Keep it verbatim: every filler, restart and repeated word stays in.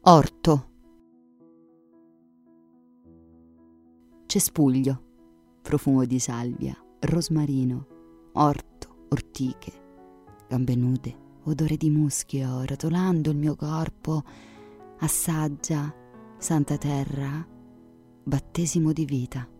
Orto. Cespuglio, profumo di salvia, rosmarino, orto, ortiche, gambe nude, odore di muschio, rotolando il mio corpo, assaggia, santa terra, battesimo di vita.